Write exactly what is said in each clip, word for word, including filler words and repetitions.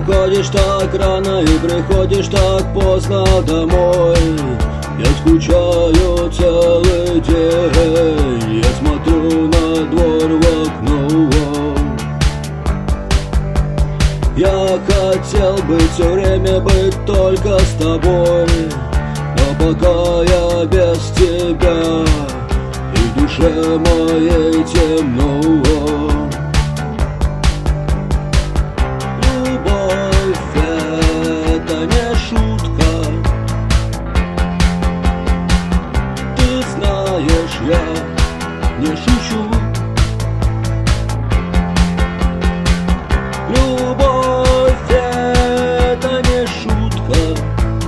уходишь так рано и приходишь так поздно домой. Я скучаю целый день, я смотрю на двор в окно. Я хотел бы все время быть только с тобой, но пока я без тебя, и в душе моей темно. Любовь — это не шутка, ты знаешь, я не шучу. Любовь — это не шутка,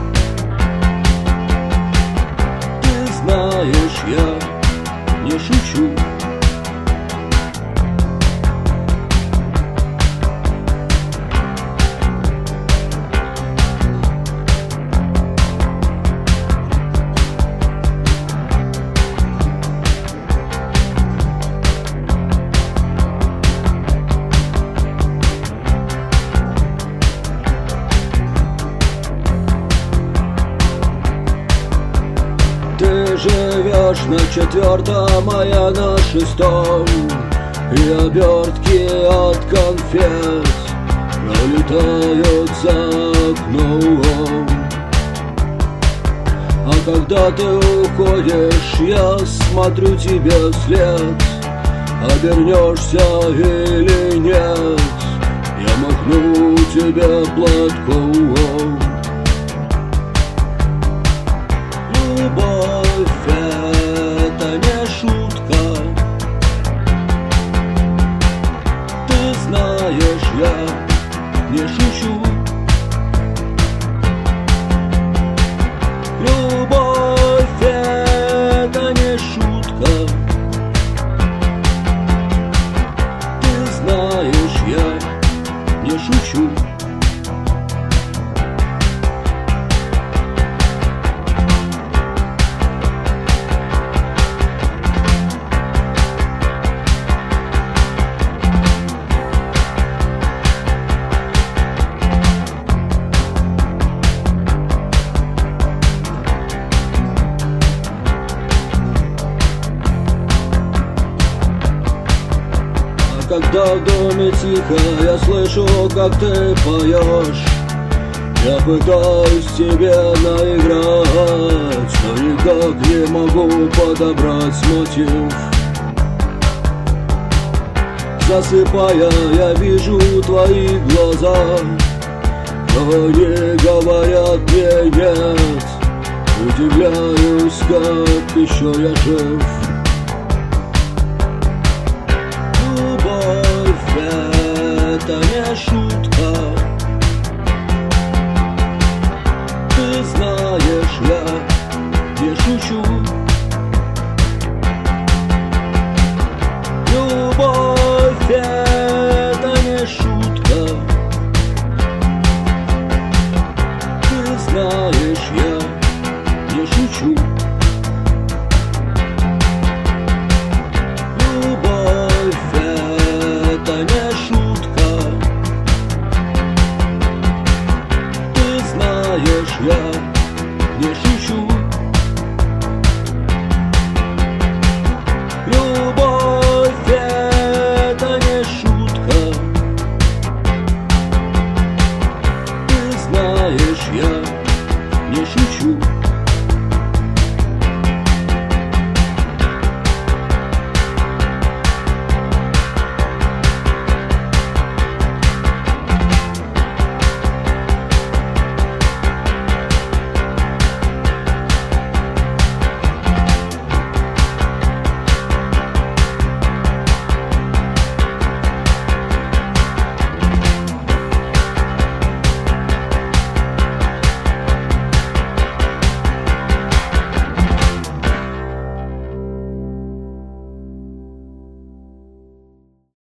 ты знаешь, я не шучу. Ты живешь на четвертом, а я на шестом, и обертки от конфет пролетают за окном. А когда ты уходишь, я смотрю тебе вслед. Обернешься или нет, я махну тебе платком. Любовь — это не шутка, ты знаешь, я не шучу. Любовь — это не шутка, ты знаешь, я не шучу. Когда в доме тихо, я слышу, как ты поешь. Я пытаюсь тебе наиграть, но никак не могу подобрать мотив. Засыпая, я вижу твои глаза, но они говорят мне нет. Удивляюсь, как еще я жив. Это не шутка, ты знаешь, я не шучу. Любовь — это не шутка, ты знаешь, я не шучу.